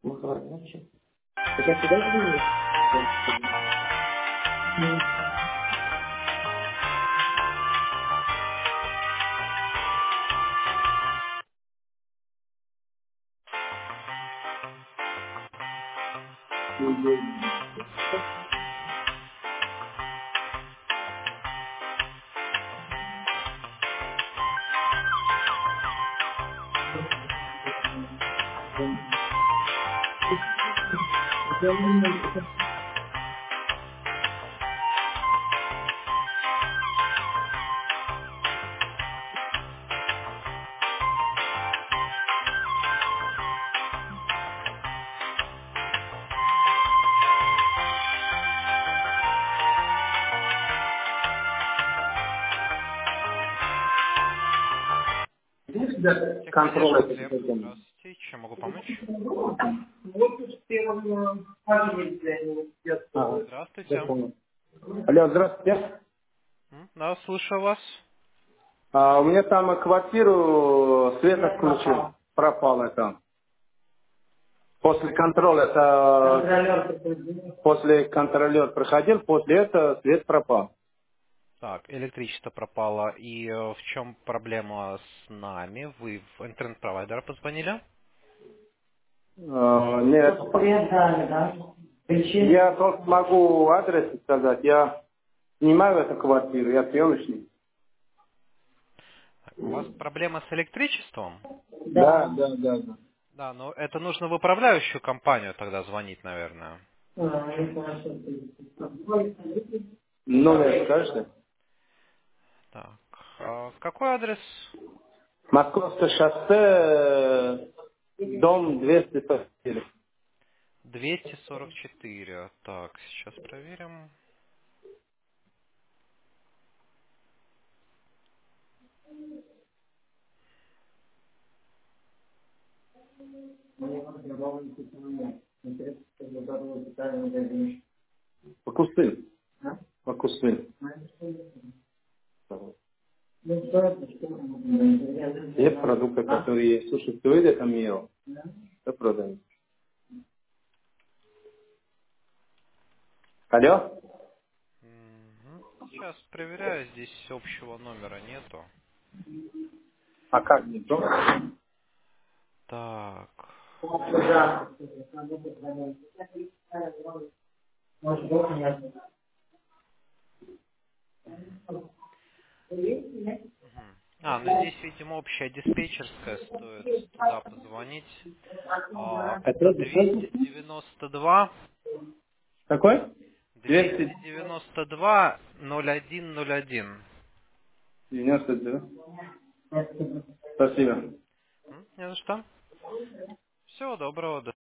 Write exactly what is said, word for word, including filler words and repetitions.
Так я всегда говорю. Техподдержка Контроль. Глеб. Здравствуйте. Чем могу помочь? Ага, я Здравствуйте. понял. Алло, здравствуйте. М, Да, слушаю вас. А, у меня там квартиру свет отключил. Пропал это. После контроля, это после контролер проходил, после этого свет пропал. Так, электричество пропало. И э, в чем проблема с нами? Вы в интернет-провайдера позвонили? А, нет. Я только могу адрес сказать. Я снимаю эту квартиру, я съемочник. Так, у вас проблема с электричеством? Да, да, да, да. Да, но это нужно в управляющую компанию тогда звонить, наверное. Номер скажете? Так, а какой адрес? Московское шоссе, э, дом двести четыре. двести сорок четыре. Так, сейчас проверим. Покусы. Покусы. Все продукты, которые есть. Слушай, кто это там ел? Что продаем? Алло? Мгм. Сейчас проверяю, здесь общего номера нету. А как не то? Так. Мгм. А, ну здесь, видимо, общая диспетчерская, стоит туда позвонить. А, Это это двести девяносто два, какой? двести двести девяносто два ноль один ноль один. девяносто два. Спасибо. М, Не за что. Всего доброго.